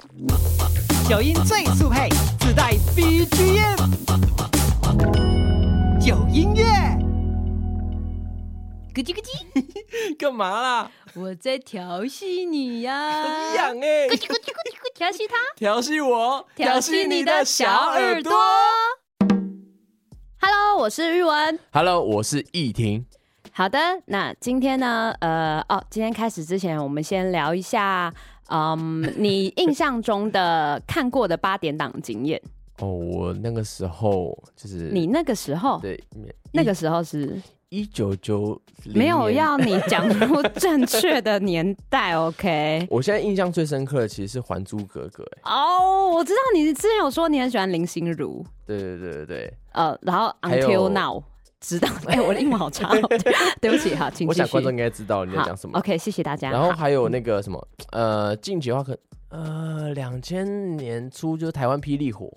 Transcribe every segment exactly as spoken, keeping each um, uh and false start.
九音最速配，自带 B G M， 有音乐。 咯叽咯叽，干嘛啦？ 我在调戏你呀！ 很痒哎！ 咯叽咯叽咯叽咯，调戏他， 调戏我， 调戏你的小耳朵。Hello， 我是玉文。 Hello， 我是易婷。 好的，那今天呢？呃，哦，今天开始之前，我们先聊一下，嗯，你印象中的看过的八点档经验。 哦，我那个时候就是你那个时候， 对， 那个时候是一九九零， 没有要你讲出正确的年代，OK？ 我现在印象最深刻的其实是《还珠格格》哎。 哦，我知道你之前有说你很喜欢林心如， 对对对对对。 呃，然后 Until Now。知道，哎、欸，我的英文好差、哦，对不起，好，请继续。 我想观众应该知道你在讲什么。 OK， 谢谢大家。 然后还有那个什么，呃，近期的话可呃，两千年初就是台湾霹雳火。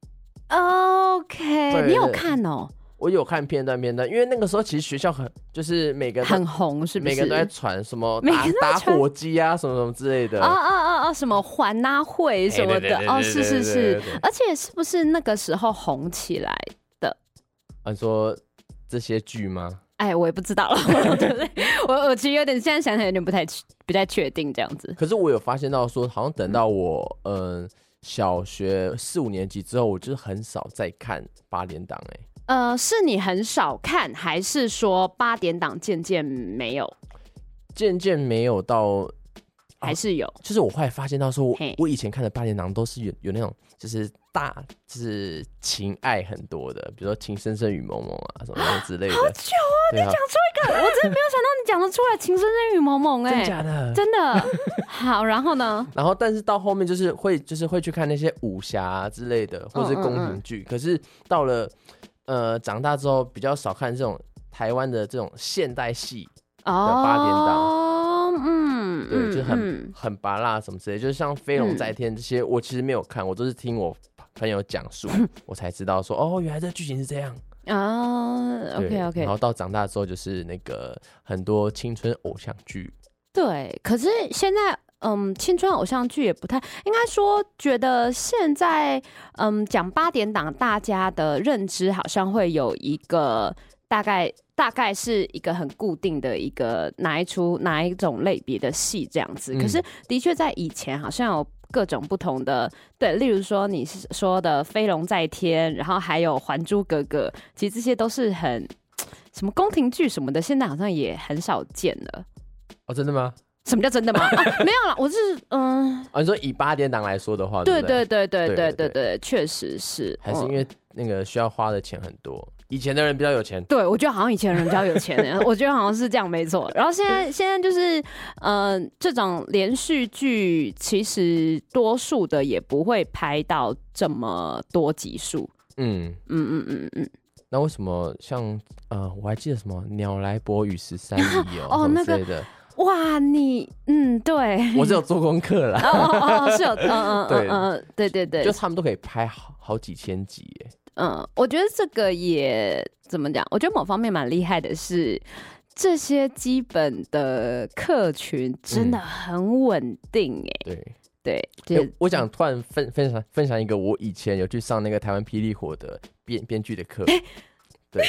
OK， 对对对， 你有看哦？ 我有看片段片段，因为那个时候其实学校很就是每个很红，是不是？ 每个人都在传什么打打火机啊，什么什么之类的。 啊啊啊啊！什么环拉会什么的，哦，是是是，而且是不是那个时候红起来的？ 啊，你说这些剧吗？ 哎，我也不知道了，对不对？我我其实有点现在想想有点不太不太确定这样子。 可是我有发现到说，好像等到我嗯、呃、小学四五年级之后，我就是很少再看八点档哎。 呃，是你很少看，还是说八点档渐渐没有？ 渐渐没有到， 还是有？ 啊、就是我后来发现到说我，我以前看的八点档都是有有那种就是大就是情爱很多的，比如说《情深深雨蒙蒙》啊什么之类的。 好久哦，你讲出一个，我真的没有想到你讲得出来《情深深雨蒙蒙》哎， 真假的？ 真的。好，然后呢？ 然后但是到后面就是会就是会去看那些武侠、啊、之类的，或者是宫廷剧。嗯嗯嗯，可是到了呃长大之后，比较少看这种台湾的这种现代戏的八点档。 哦，嗯， 对，就是很、 嗯、 很拔辣什么之类的，就是像《飞龙在天》这些、嗯，我其实没有看，我都是听我朋友讲述，我才知道说，哦，原来这剧情是这样啊。OK OK。 然后到长大之后，就是那个很多青春偶像剧。 对，可是现在。嗯，青春偶像剧也不太应该说，觉得现在嗯讲八点档，大家的认知好像会有一个大概大概是一个很固定的一个哪一出哪一种类别的戏这样子。嗯、可是的确在以前好像有各种不同的，对，例如说你说的《飞龙在天》，然后还有《还珠格格》，其实这些都是很什么宫廷剧什么的，现在好像也很少见了。 哦，真的吗？ 什么叫真的吗？啊、没有啦，我是嗯， 啊，你说以八点档来说的话， 对对对对对对对对，确实是， 还是因为那个需要花的钱很多，以前的人比较有钱。 对，我觉得好像以前人比较有钱，我觉得好像是这样，没错。然后现在现在就是呃，这种连续剧其实多数的也不会拍到这么多集数。嗯嗯嗯嗯嗯。 那为什么像呃，我还记得什么鸟来伯与十三姨哦， 哦之类的。 哇，你嗯，对， 我是有做功课啦。 哦哦哦，是有，嗯嗯嗯嗯，对对对， 就他们都可以拍好好几千集耶。 嗯，我觉得这个也怎么讲？我觉得某方面蛮厉害的是，这些基本的客群真的很稳定哎、 嗯。对对， 欸、我想突然分分享分享一个，我以前有去上那个台湾霹雳火的编编剧的课，欸、对。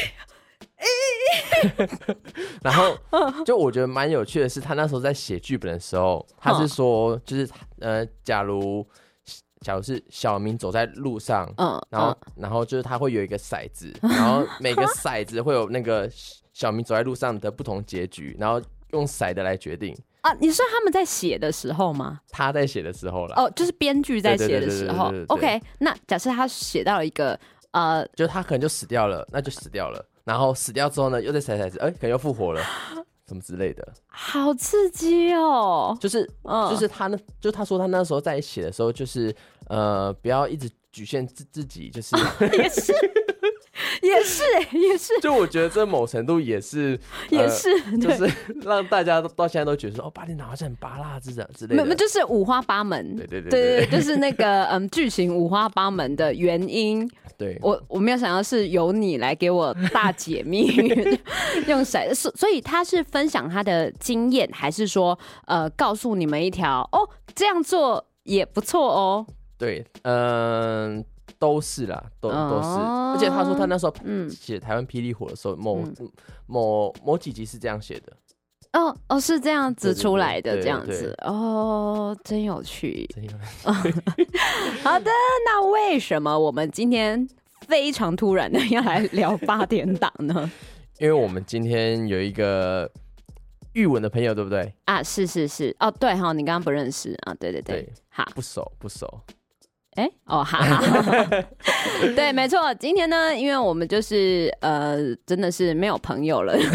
然后就我觉得蛮有趣的是，他那时候在写剧本的时候，他是说，就是呃，假如假如是小明走在路上，嗯，然后然后就是他会有一个骰子，然后每个骰子会有那个小明走在路上的不同结局，然后用骰的来决定。 啊，你说他们在写的时候吗？ 他在写的时候啦。 哦，就是编剧在写的时候。OK， 那假设他写到了一个呃， 就他可能就死掉了，那就死掉了。然后死掉之后呢，又在骰骰子，哎、欸，可能又复活了，什么之类的， 好刺激哦！ 就是，嗯、就是他呢，就他说他那时候在写的时候，就是呃，不要一直局限自自己，就是、啊、 也是。也是也是， 就我觉得这某程度也是， 也是， 呃、就是让大家到现在都觉得说，哦，八点档好像很拔辣之之类的， 没有，就是五花八门， 对对对对, 对, 对，就是那个嗯，剧情五花八门的原因。 对， 我我没有想到是由你来给我大解密，用骰子，所以他是分享他的经验，还是说呃告诉你们一条哦这样做也不错哦。 对，嗯、呃，都是啦，都、哦、都是。而且他说他那时候写台湾霹雳火的时候，某、嗯、某某几集是这样写的。 哦哦，是这样子出来的，这样子，对对对哦，真有趣。真有趣好的，那为什么我们今天非常突然的要来聊八点档呢？ 因为我们今天有一个玉文的朋友，对不对？ 啊，是是是，哦，对哈，你刚刚不认识啊，对对 对, 对，好， 不熟不熟。 哎、欸，哦，好好好对，没错，今天呢，因为我们就是呃，真的是没有朋友了。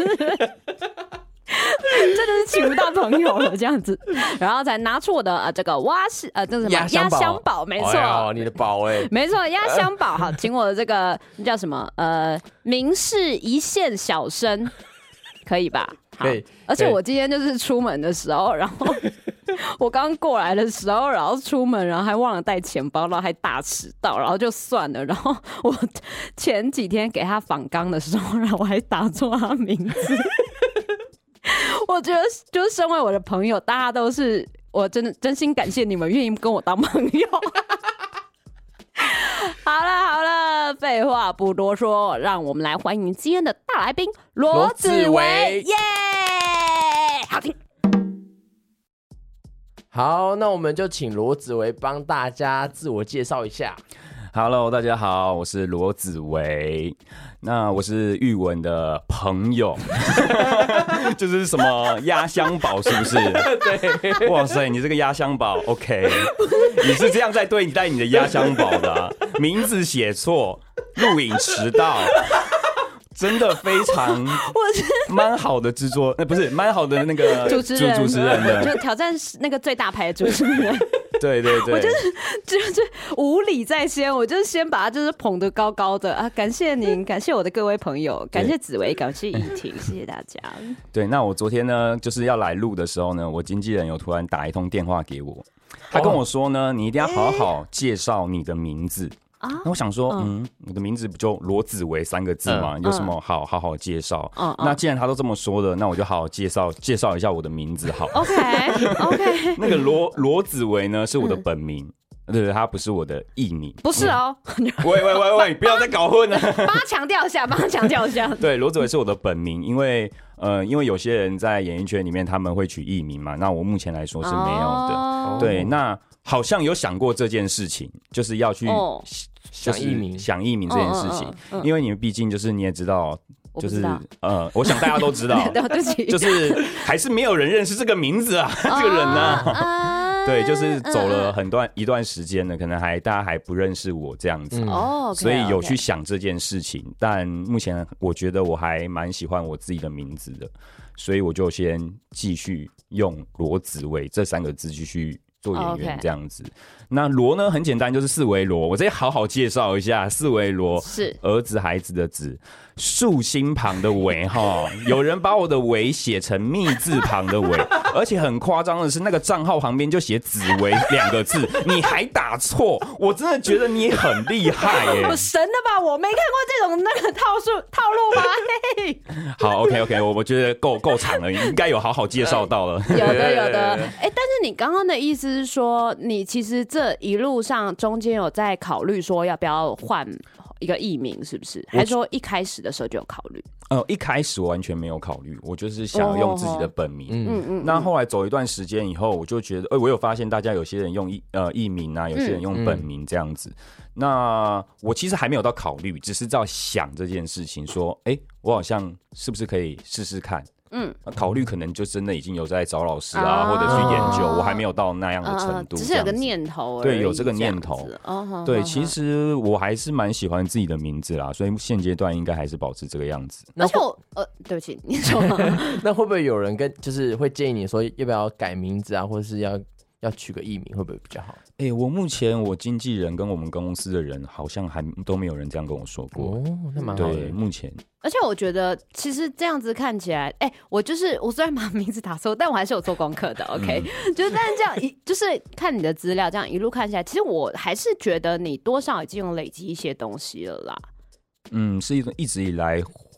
真的是请不到朋友了，这样子，然后才拿出我的呃这个蛙式呃这是什么压箱宝，没错、 哦，你的宝哎、欸， 没错，压箱宝，好，请我的这个叫什么呃明示一线小生，可以吧？ 可以。 而且我今天就是出门的时候，然后我刚过来的时候，然后出门，然后还忘了带钱包，然后还大迟到，然后就算了。然后我前几天给他访纲的时候，然后我还打错他名字。我觉得就是身为我的朋友，大家都是我真的真心感谢你们愿意跟我当朋友。好了好了，废话不多说，让我们来欢迎今天的大来宾罗子维，耶！好听。 好，那我们就请罗子维帮大家自我介绍一下。 Hello， 大家好，我是罗子维。那我是玉文的朋友，就是什么压箱宝，是不是？对。哇塞，你这个压箱宝 ，OK？ 你是这样在对待你的压箱宝的、啊？名字写错，录影迟到。真的非常蛮好的制作，呃，不是蛮好的那个主持人， 主持人的， 就挑战那个最大牌的主持人。 对对对， 我就是就是无礼在先，我就是先把他就是捧得高高的啊！感谢您，感谢我的各位朋友，感谢紫薇，感谢怡婷，谢谢大家。 对，那我昨天呢，就是要来录的时候呢，我经纪人有突然打一通电话给我，他跟我说呢，你一定要好好介绍你的名字。啊，那我想说，嗯，嗯我的名字不就罗子维三个字吗？嗯、有什么好好好介绍？嗯，那既然他都这么说了，那我就好好介绍介绍一下我的名字好。 OK OK， 那个罗罗子维呢是我的本名，嗯、对对，他不是我的艺名， 不是哦。 喂喂喂喂，不要再搞混了， 帮他强调一下，帮他强调一下。 对，罗子维是我的本名，因为呃，因为有些人在演艺圈里面他们会取艺名嘛，那我目前来说是没有的。哦、对，那。好像有想过这件事情，就是要去想艺名、 想艺名这件事情，嗯嗯嗯、因为你们毕竟就是你也知道，就是呃，我想大家都知道，就是还是没有人认识这个名字啊，这个人呢、啊，啊、对，就是走了很段一段时间了，可能还大家还不认识我这样子，嗯、所以有去想这件事情，但目前我觉得我还蛮喜欢我自己的名字的，所以我就先继续用罗子维这三个字继续。做演员这样子， oh, okay. 那罗呢很简单，就是四维罗。我这好好介绍一下，四维罗是儿子孩子的子，竖心旁的维哈。有人把我的维写成密字旁的维，而且很夸张的是，那个账号旁边就写紫维两个字，你还打错，我真的觉得你很厉害耶、欸！ 我神了吧，我没看过这种那个套数套路吧？嘿好 ，OK OK， 我我觉得够够长了，应该有好好介绍到了。 有的有的，哎、欸，但是你刚刚的意思是说，你其实这一路上中间有在考虑说要不要换一个艺名，是不是？还是说一开始的时候就有考虑？ 呃，一开始我完全没有考虑，我就是想用自己的本名。嗯嗯。那后来走一段时间以后，我就觉得，呃，我有发现大家有些人用艺呃艺名啊，有些人用本名这样子。嗯、那我其实还没有到考虑，只是在想这件事情，说，哎、欸，我好像是不是可以试试看？嗯，考虑可能就真的已经有在找老师啊，啊或者去研究，我还没有到那样的程度， 只是有个念头而已。 对，有这个念头。哦、对，其实我还是蛮喜欢自己的名字啦，所以现阶段应该还是保持这个样子。 而且我呃，对不起，你说， 那会不会有人跟就是会建议你说要不要改名字啊，或者是要要取个艺名，会不会比较好？ 哎、欸，我目前我经纪人跟我们公司的人好像还都没有人这样跟我说过。哦，那蛮好的。对，目前。 而且我觉得，其实这样子看起来，哎、欸，我就是我虽然把名字打错，但我还是有做功课的。OK，、嗯、就是但是这样一就是看你的资料，这样一路看起来，其实我还是觉得你多少已经有累积一些东西了啦。 嗯，是一种一直以来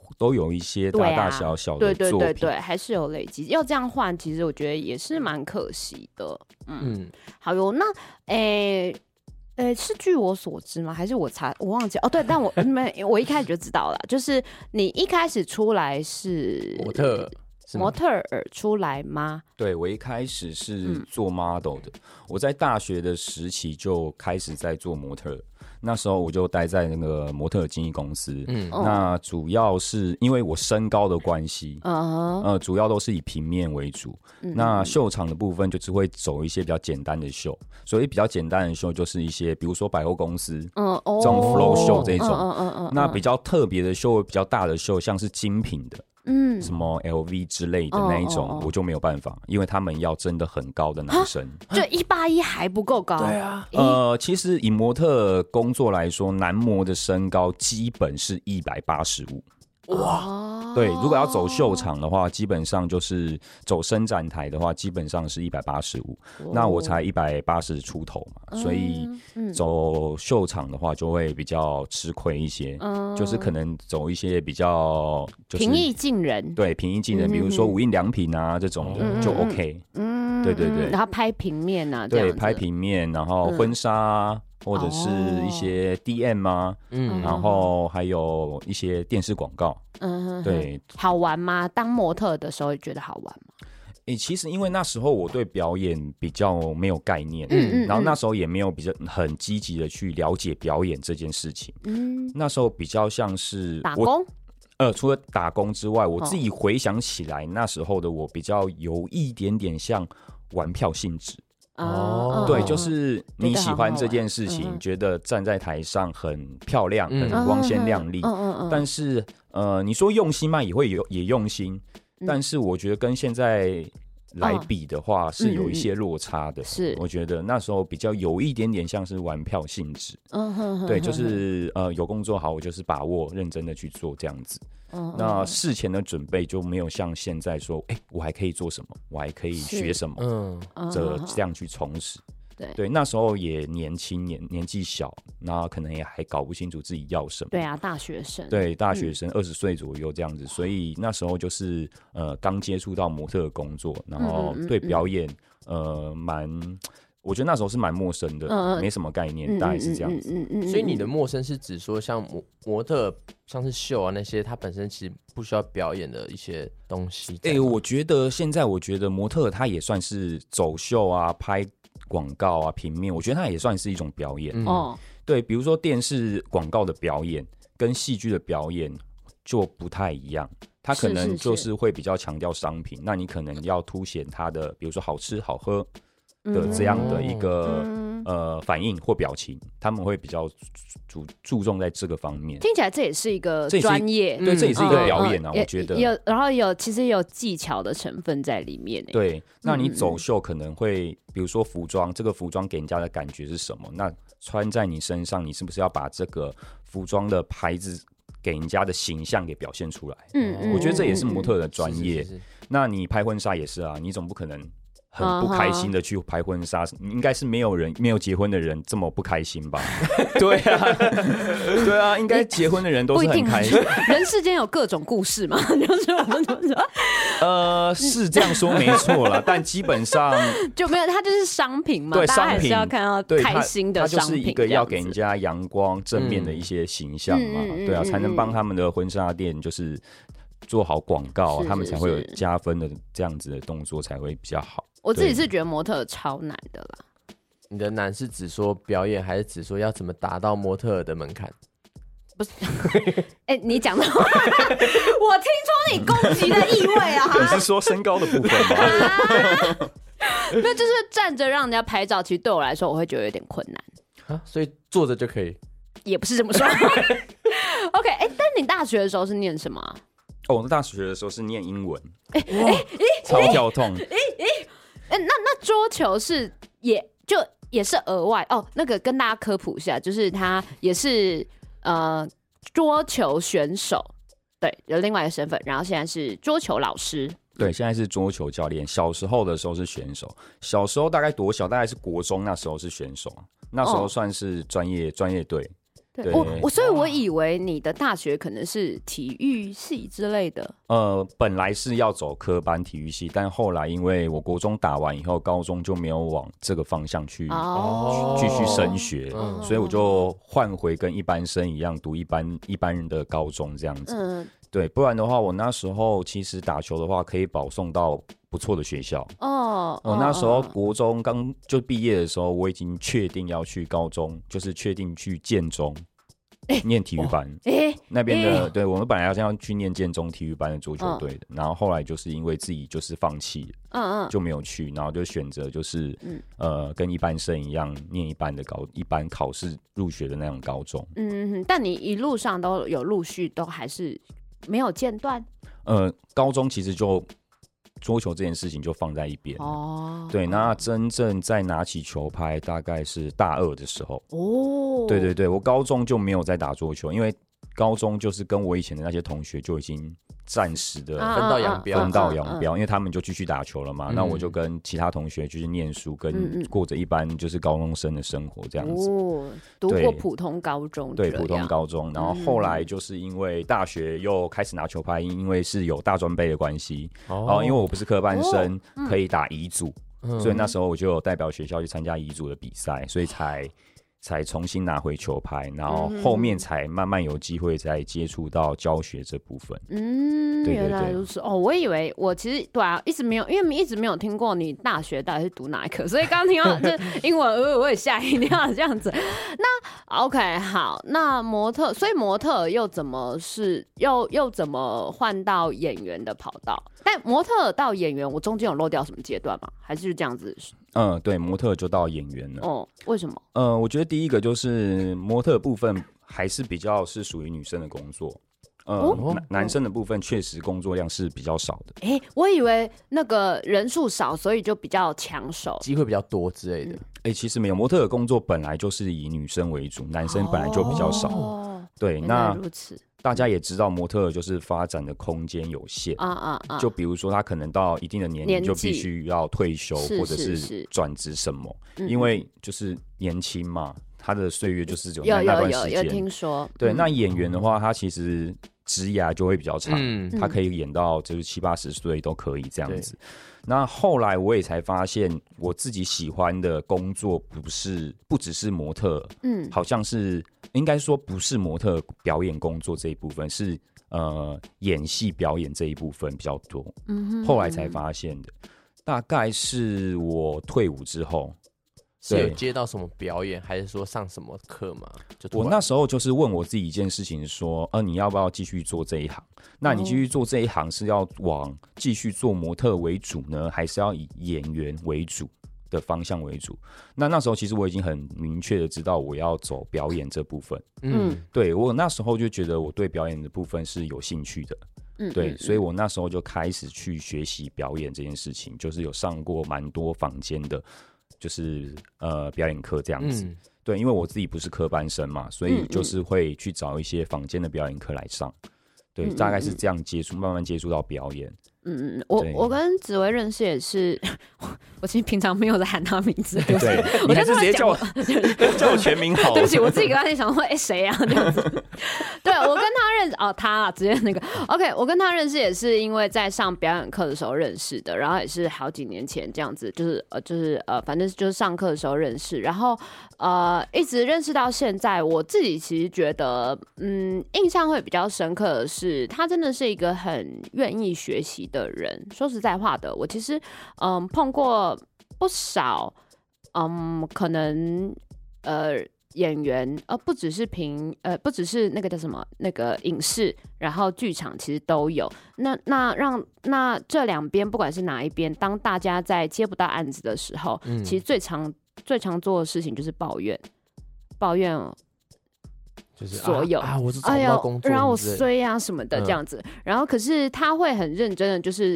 都有一些大大小小的作品， 对对对对，还是有累积。要这样换，其实我觉得也是蛮可惜的。嗯，嗯好哟，那诶。呃，是据我所知吗？还是我查我忘记哦？对，但我没，我一开始就知道了，就是你一开始出来是模特， 模特儿出来吗？ 对，我一开始是做 model 的，嗯、我在大学的时期就开始在做模特儿。那时候我就待在那个模特经纪公司，嗯，那主要是因为我身高的关系，嗯、呃，主要都是以平面为主。嗯、那秀场的部分就只会走一些比较简单的秀，所以比较简单的秀就是一些，比如说百货公司，嗯，哦、这种 flow 秀这种，嗯嗯嗯，那比较特别的秀，比较大的秀，像是精品的。嗯，什么 L V 之类的那一种，哦哦哦我就没有办法，因为他们要真的很高的男生， 就一八一还不够高。 对啊， 呃，其实以模特工作来说，男模的身高基本是一百八十五。哇，对，如果要走秀场的话，基本上就是走伸展台的话，基本上是一百八十五。那我才一百八十出头嘛，嗯、所以走秀场的话就会比较吃亏一些，嗯、就是可能走一些比较、就是、 平易近人， 对，平易近人，嗯、比如说无印良品啊这种的、嗯、就 OK。嗯，对对对， 然后拍平面啊， 对，拍平面，然后婚纱、啊。嗯或者是一些 D M 啊，嗯，然后还有一些电视广告，嗯，对， 好玩吗？当模特的时候觉得好玩吗？ 欸、其实因为那时候我对表演比较没有概念，嗯嗯，然后那时候也没有比较很积极的去了解表演这件事情，嗯，那时候比较像是打工， 呃，除了打工之外，我自己回想起来，那时候的我比较有一点点像玩票性质。哦，对，就是你喜欢这件事情，觉得站在台上很漂亮、很光鲜亮丽。嗯嗯嗯。但是，呃，你说用心吗？也会有也用心，但是我觉得跟现在来比的话，是有一些落差的。是，我觉得那时候比较有一点点像是玩票性质。嗯哼。对，就是呃，有工作好，我就是把握、认真的去做这样子。嗯，那事前的准备就没有像现在说，哎、欸，我还可以做什么，我还可以学什么，嗯，这这样去充实。对对，那时候也年轻，年年纪小，那可能也还搞不清楚自己要什么。 对啊，大学生。 对，大学生二十岁左右这样子，所以那时候就是呃刚接触到模特的工作，然后对表演呃蛮。我觉得那时候是蛮陌生的，嗯、没什么概念，嗯、大概是这样子。嗯嗯嗯、 所以你的陌生是指说像模模特，像是秀啊那些，它本身其实不需要表演的一些东西。 哎、欸，我觉得现在我觉得模特它也算是走秀啊、拍广告啊、平面，我觉得它也算是一种表演。哦、嗯，对，比如说电视广告的表演跟戏剧的表演就不太一样。它可能就是会比较强调商品，是是是，那你可能要凸显它的，比如说好吃好喝。的这样的一个、嗯、呃反应或表情，他们会比较注注重在这个方面。 听起来这也是一个专业， 对，这也是一个表演啊，嗯、我觉得有，然后有其实有技巧的成分在里面。 对，那你走秀可能会，比如说服装，这个服装给人家的感觉是什么？那穿在你身上，你是不是要把这个服装的牌子给人家的形象给表现出来？嗯，我觉得这也是模特的专业。是是是，那你拍婚纱也是啊，你总不可能很不开心的去拍婚纱， uh-huh. 应该是没有人没有结婚的人这么不开心吧？对啊，对啊，应该结婚的人都是很开心。 人世间有各种故事嘛，就是我们怎么说？ 呃，是这样说没错啦，但基本上就没有，它就是商品嘛， 对， 大家还是要看到开心的商品， 它就是一个要给人家阳光正面的一些形象嘛，嗯、对啊，才能帮他们的婚纱店就是做好广告，是是是，他们才会有加分的这样子的动作才会比较好。 我自己是觉得模特超难的啦。 你的难是指说表演，还是指说要怎么达到模特的门槛？ 不是，哎、欸，你讲的话，我听出你攻击的意味啊！ 你是说身高的部分吗？ 那就是站着让人家拍照，其实对我来说，我会觉得有点困难啊。所以坐着就可以？ 也不是这么说。OK， 哎、欸，但你大学的时候是念什么、啊？ 哦，我大学的时候是念英文，哎、欸、哎、欸、超跳痛！哎哎、欸，那那桌球是也就也是额外哦。那个跟大家科普一下，就是他也是呃桌球选手，对，有另外一个身份，然后现在是桌球老师。 对，现在是桌球教练。小时候的时候是选手，小时候大概多小？大概是国中那时候是选手，那时候算是专业专业队。 对，我我所以我以为你的大学可能是体育系之类的。 呃，本来是要走科班体育系，但后来因为我国中打完以后，高中就没有往这个方向去继续升学，哦、所以我就换回跟一般生一样读一般一般人的高中这样子。嗯，对，不然的话，我那时候其实打球的话，可以保送到不错的学校。哦，我那时候国中刚就毕业的时候，我已经确定要去高中，就是确定去建中。欸、念体育班，欸、那边的、欸、对我们本来要这样去念建中体育班的足球队的，嗯、然后后来就是因为自己就是放弃了，嗯嗯，就没有去，然后就选择就是、嗯、呃跟一般生一样念一般的高一般考试入学的那种高中。 嗯，但你一路上都有陆续都还是没有间断。 呃，高中其实就。桌球这件事情就放在一边哦，对，那真正在拿起球拍大概是大二的时候哦，对对对，我高中就没有在打桌球，因为高中就是跟我以前的那些同学就已经暂时的分道扬镳， 分道扬镳，因为他们就继续打球了嘛，嗯、那我就跟其他同学继续念书，跟过着一般就是高中生的生活这样子。哦， 读过普通高中， 对，普通高中，然后后来就是因为大学又开始拿球拍，因为是有大专杯的关系，哦，因为我不是科班生，哦嗯、可以打乙组，嗯、所以那时候我就有代表学校去参加乙组的比赛，所以才。才重新拿回球拍，然后后面才慢慢有机会再接触到教学这部分。嗯，对对对， 原来如此哦。我以为我其实对啊，一直没有，因为一直没有听过你大学到底是读哪一科，所以刚刚听到这英文，呃，我也吓一跳这样子。那 OK 好，那模特，所以模特又怎么是又又怎么换到演员的跑道？但模特到演员，我中间有漏掉什么阶段吗？还是就这样子？ 嗯，对，模特就到演员了。 哦，为什么？ 呃，我觉得第一个就是模特部分还是比较是属于女生的工作。呃，哦、男生的部分确实工作量是比较少的。 哎、欸，我以为那个人数少，所以就比较抢手， 机会比较多之类的。 哎、欸，其实没有，模特的工作本来就是以女生为主，男生本来就比较少。哦、对，那如此。大家也知道，模特就是发展的空间有限啊啊啊！就比如说，他可能到一定的年龄就必须要退休，或者是转职什么，因为就是年轻嘛，他的岁月就是有那段时间。 有有有听说？ 对，那演员的话，他其实职涯就会比较长，嗯、他可以演到就是七八十岁都可以这样子。那后来我也才发现，我自己喜欢的工作不是不只是模特，嗯，好像是应该说不是模特表演工作这一部分，是呃演戏表演这一部分比较多。嗯哼，后来才发现的，大概是我退伍之后。 是有接到什么表演，还是说上什么课吗？就我那时候就是问我自己一件事情，说，呃，你要不要继续做这一行？那你继续做这一行是要往继续做模特为主呢，还是要以演员为主的方向为主？那那时候其实我已经很明确的知道我要走表演这部分。嗯，对，我那时候就觉得我对表演的部分是有兴趣的。嗯，对，所以我那时候就开始去学习表演这件事情，就是有上过蛮多坊间的。就是呃表演课这样子，嗯、对，因为我自己不是科班生嘛，所以就是会去找一些坊间的表演课来上，对，嗯、大概是这样接触，慢慢接触到表演。 嗯嗯，我我跟紫薇认识也是，我其实平常没有在喊他名字， 对，对我还是直接叫我叫我全名好了。 对不起，我自己刚才想说，哎、欸，谁啊？这样子。对，我跟他认识哦，他啊，直接那个 OK， 我跟他认识也是因为在上表演课的时候认识的，然后也是好几年前这样子，就是呃就是呃，反正就是上课的时候认识，然后呃一直认识到现在。我自己其实觉得，嗯，印象会比较深刻的是，他真的是一个很愿意学习的人。说实在话的，我其实嗯碰过不少嗯可能呃演员呃不只是评呃不只是那个叫什么那个影视，然后剧场其实都有。那那让那这两边不管是哪一边，当大家在接不到案子的时候，嗯、其实最常最常做的事情就是抱怨抱怨。 就是所有啊, 啊，我是找不到工作， 哎、然后我衰啊什么的这样子，嗯、然后可是他会很认真的，就是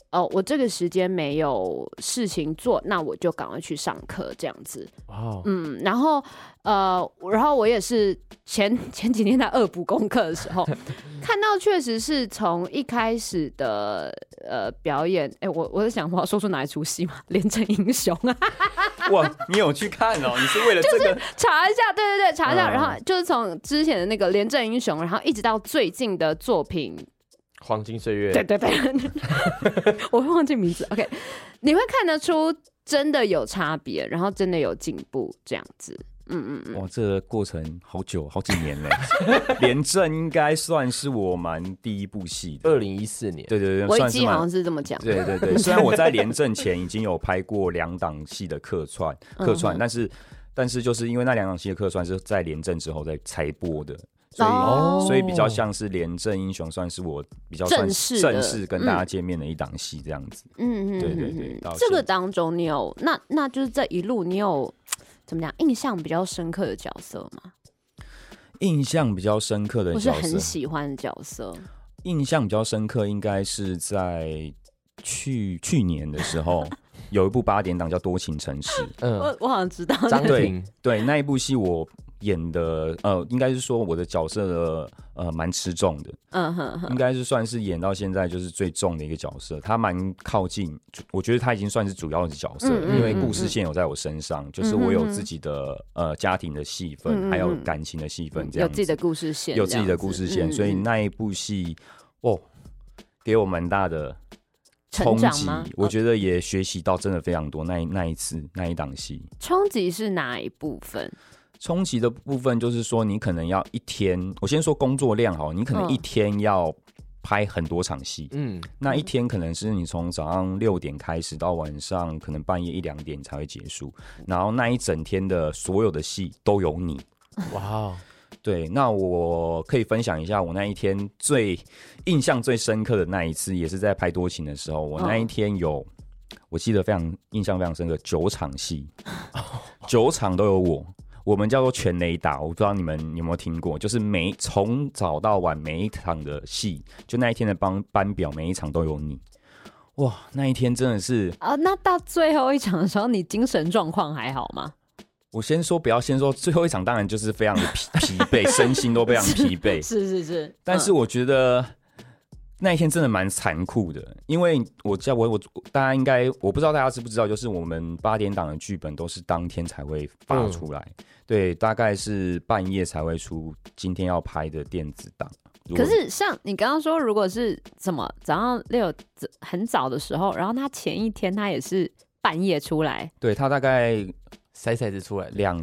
哦，我这个时间没有事情做，那我就赶快去上课这样子。 哦， 嗯，然后呃，然后我也是前前几天在恶补功课的时候，看到确实是从一开始的呃表演，哎，我我在想我要说出哪一出戏嘛，《廉政英雄》啊。 哇，你有去看哦？你是为了这个、就是、 查一下？对对对，查一下，嗯、然后就是从之前的那个《廉政英雄》，然后一直到最近的作品。 黄金岁月， 对对对，我会忘记名字。OK， 你会看得出真的有差别，然后真的有进步，这样子。嗯嗯嗯。 哇，这个过程好久，好几年嘞。廉政应该算是我蛮第一部戏的， 二零一四年。 对对对， 维基好像是这么讲。 对对对，虽然我在廉政前已经有拍过两档戏的客串，客串，嗯、但是但是就是因为那两档戏的客串是在廉政之后再才播的。所以，哦、所以比较像是《廉政英雄》，算是我比较算正式跟大家见面的一档戏这样子。嗯嗯，对对对。 这个当中，你有那那就是这一路你有怎么讲印象比较深刻的角色吗？ 印象比较深刻的角色， 我是很喜欢的角色。 印象比较深刻，应该是在去去年的时候，有一部八点档叫《多情城市》。 嗯，我我好像知道。 张庭对那一部戏我。演的呃，应该是说我的角色的呃蛮吃重的，嗯哼哼，应该是算是演到现在就是最重的一个角色。他蛮靠近，我觉得他已经算是主要的角色，嗯、因为故事线有在我身上，嗯、就是我有自己的呃家庭的戏份，嗯、还有感情的戏份，这样子有自己的故事线， 有自己的故事线，所以那一部戏哦，给我蛮大的冲击，我觉得也学习到真的非常多。那那一次那一档戏， 冲击是哪一部分？ 冲击的部分就是说，你可能要一天，我先说工作量好，你可能一天要拍很多场戏，嗯，那一天可能是你从早上六点开始到晚上可能半夜一两点才会结束，然后那一整天的所有的戏都有你，哇，对，那我可以分享一下我那一天最印象最深刻的那一次，也是在拍多情的时候，我那一天有，我记得非常印象非常深刻，九场戏，九场都有我。我们叫做全雷打，我不知道你们有没有听过，就是每从早到晚每一场的戏，就那一天的班班表，每一场都有你。哇，那一天真的是啊、呃！那到最后一场的时候，你精神状况还好吗？ 我先说，不要先说最后一场，当然就是非常的疲疲惫，身心都非常疲惫。 是是是， 但是我觉得。那一天真的蛮残酷的，因为我叫我我大家应该我不知道大家知不知道，就是我们八点档的剧本都是当天才会发出来，嗯、对，大概是半夜才会出今天要拍的电子档。 可是像你刚刚说，如果是什么早上六很早的时候，然后他前一天他也是半夜出来， 对他大概。 筛筛子出来两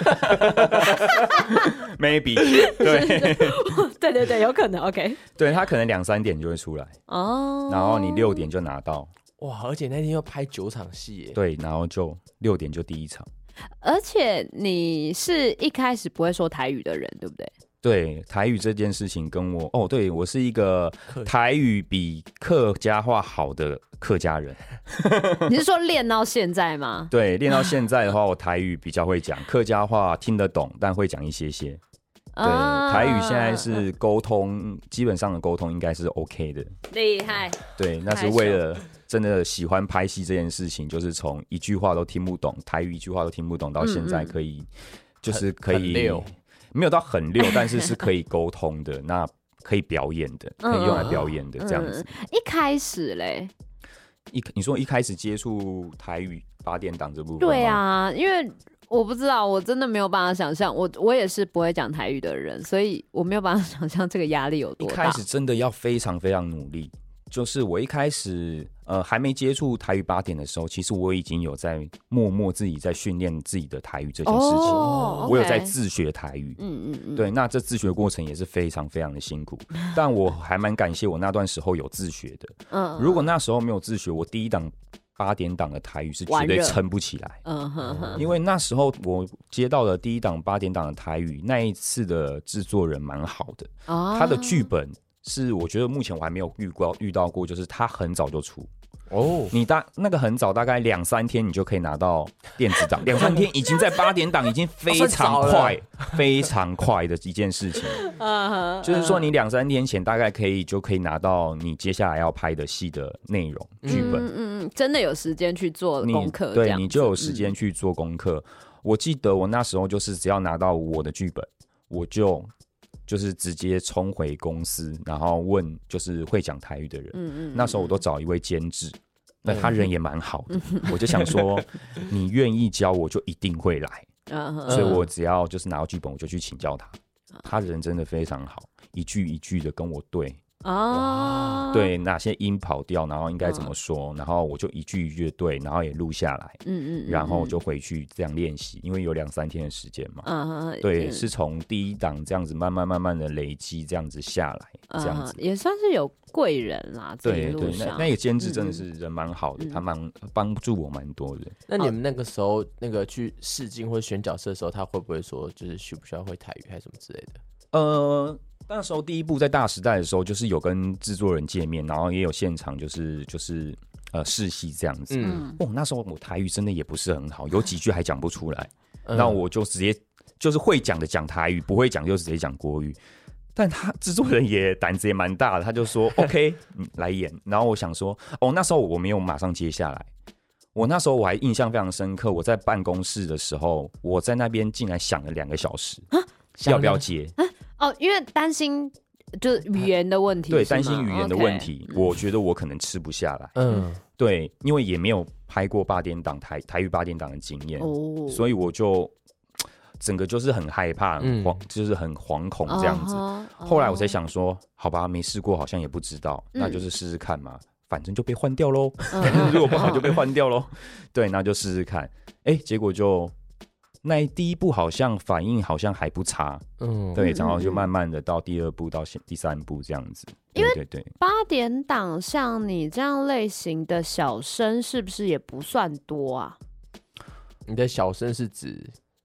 ，maybe 对对对对，有可能 OK， 对他可能两三点就会出来哦，然后你六点就拿到， 哇！而且那天要拍九场戏耶， 对，然后就六点就第一场， 而且你是一开始不会说台语的人，对不对？ 对，台语这件事情跟我哦，对我是一个台语比客家话好的客家人。 你是说练到现在吗？ 对，练到现在的话，我台语比较会讲，客家话听得懂，但会讲一些些。对，啊、台语现在是沟通，基本上的沟通应该是 OK 的。 厉害。 对，那是为了真的喜欢拍戏这件事情，就是从一句话都听不懂，台语一句话都听不懂，到现在可以，嗯嗯就是可以。没有到很溜，但是是可以沟通的，那可以表演的，可以用来表演的、嗯、这样子。 一开始嘞， 一你说一开始接触台语八点档这部分， 对啊，因为我不知道，我真的没有办法想象，我我也是不会讲台语的人，所以我没有办法想象这个压力有多大。 一开始真的要非常非常努力。就是我一开始呃还没接触台语八点的时候，其实我已经有在默默自己在训练自己的台语这件事情，哦、我有在自学台语，嗯嗯嗯，对，那这自学过程也是非常非常的辛苦，但我还蛮感谢我那段时候有自学的，嗯，如果那时候没有自学，我第一档八点档的台语是绝对撑不起来，嗯哼哼，因为那时候我接到了第一档八点档的台语，那一次的制作人蛮好的，哦、他的剧本。是我觉得目前我还没有遇过遇到过，就是他很早就出， 哦，你大那个很早，大概两三天你就可以拿到电子档，两三天已经在八点档已经非常快、非常快的一件事情。就是说，你两三天前大概可以就可以拿到你接下来要拍的戏的内容剧本。 嗯嗯嗯，真的有时间去做功课， 对，你就有时间去做功课。嗯、我记得我那时候就是只要拿到我的剧本，我就。就是直接冲回公司，然后问就是会讲台语的人。嗯嗯，那时候我都找一位监制，那他人也蛮好的。嗯、我就想说，你愿意教我就一定会来。嗯、所以我只要就是拿到剧本，我就去请教他。他人真的非常好，一句一句的跟我对。哦，对，哪些音跑掉，然后应该怎么说，哦、然后我就一句一句的对，然后也录下来，嗯 嗯, 嗯，然后就回去这样练习，因为有两三天的时间嘛，嗯，对，嗯、是从第一档这样子慢慢慢慢的累积，这样子下来，这样子、 嗯、也算是有贵人啦， 对对，那那个监制真的是人蛮好的，嗯、他蛮帮助我蛮多的。 那你们那个时候那个去试镜或选角色的时候，他会不会说就是需不需要会台语还是什么之类的？ 呃。那时候第一部在大时代的时候，就是有跟制作人见面，然后也有现场就是就是呃试戏这样子。嗯，哦，那时候我台语真的也不是很好，有几句还讲不出来。嗯、那我就直接就是会讲的讲台语，不会讲就直接讲国语。但他制作人也胆子也蛮大的，他就说 OK 你来演。然后我想说，哦，那时候我没有马上接下来。我那时候我还印象非常深刻，我在办公室的时候，我在那边竟然想了两个小时，要不要接？ 哦，因为担心就是语言的问题， 对，担心语言的问题， okay, 我觉得我可能吃不下来。嗯，对，因为也没有拍过八点档台台语八点档的经验，哦，所以我就整个就是很害怕，很惶、嗯、就是很惶恐这样子。Uh-huh, uh-huh. 后来我才想说，好吧，没试过，好像也不知道，嗯、那就是试试看嘛，反正就被换掉喽。Uh-huh. 反正如果不好就被换掉喽。对，那就试试看。哎，结果就。那第一部好像反应好像还不差，嗯，对，然后就慢慢的到第二部到第三部这样子。 因为八点档像你这样类型的小生是不是也不算多啊？ 你的小生是指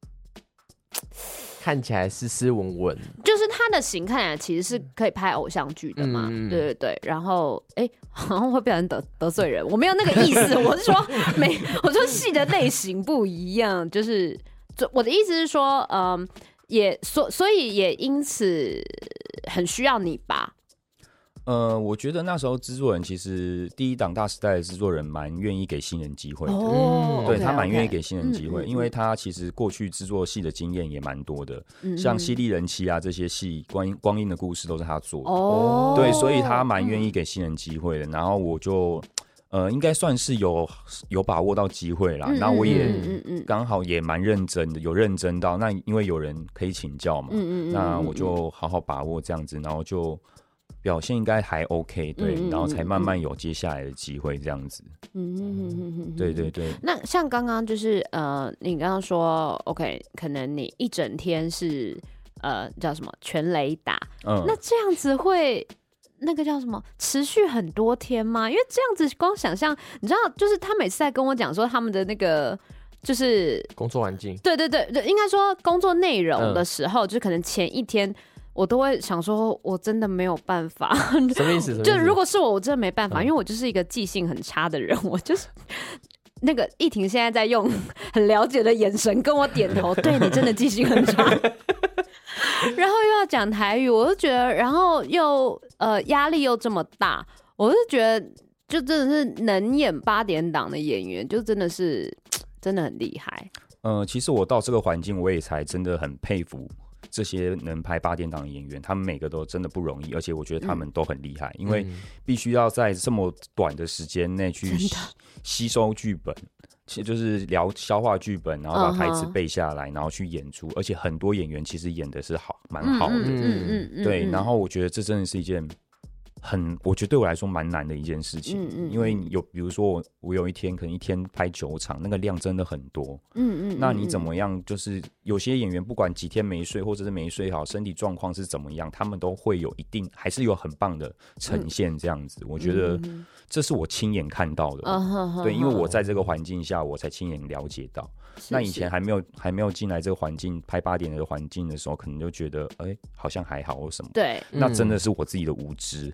看起来斯斯文文， 就是他的型看起来其实是可以拍偶像剧的嘛，嗯、对对对。然后哎，好像会被人得得罪人，我没有那个意思，我是说没，我说戏的类型不一样，就是。我的意思是说，嗯，也所所以也因此很需要你吧。 呃，我觉得那时候制作人其实第一档大时代的制作人蛮愿意给新人机会的，哦、对 okay, 他蛮愿意给新人机会， okay, 因为他其实过去制作戏的经验也蛮多的，嗯、像《犀利人妻》啊这些戏，光光阴的故事都是他做的，哦，对，所以他蛮愿意给新人机会的。然后我就。呃，应该算是有有把握到机会啦，然后我也刚好也蛮认真的，有认真到那，因为有人可以请教嘛，嗯嗯嗯那我就好好把握这样子，然后就表现应该还 OK， 对，嗯嗯然后才慢慢有接下来的机会这样子。嗯嗯嗯对对对。 那像刚刚就是呃，你刚刚说 OK， 可能你一整天是呃叫什么全雷打，嗯，那这样子会。那个叫什么？持续很多天吗？因为这样子光想象，你知道，就是他每次在跟我讲说他们的那个就是工作环境， 对对对，应该说工作内容的时候，嗯、就可能前一天我都会想说，我真的没有办法。 什么意思？ 就如果是我，我真的没办法，嗯、因为我就是一个记性很差的人，我就是。那个易婷现在在用很了解的眼神跟我点头，对你真的记性很差。然后又要讲台语，我就觉得，然后又呃压力又这么大，我就觉得，就真的是能演八点档的演员，就真的是真的很厉害。 呃，其实我到这个环境，我也才真的很佩服这些能拍八点档的演员，他们每个都真的不容易，而且我觉得他们都很厉害，嗯、因为必须要在这么短的时间内去吸收剧本。其实就是聊消化剧本，然后把台词背下来， uh-huh. 然后去演出，而且很多演员其实演的是好，蛮好的，嗯嗯嗯，对。然后我觉得这真的是一件很，我觉得对我来说蛮难的一件事情，嗯嗯，因为有比如说我我有一天可能一天拍九场，那个量真的很多，嗯嗯，那你怎么样？就是有些演员不管几天没睡，或者是没睡好，身体状况是怎么样，他们都会有一定还是有很棒的呈现，这样子，嗯、我觉得。这是我亲眼看到的， uh-huh, 对，因为我在这个环境下，我才亲眼了解到。那以前还没有还没有进来这个环境，拍八点的环境的时候，可能就觉得，哎、欸，好像还好或什么。 对， 那真的是我自己的无知。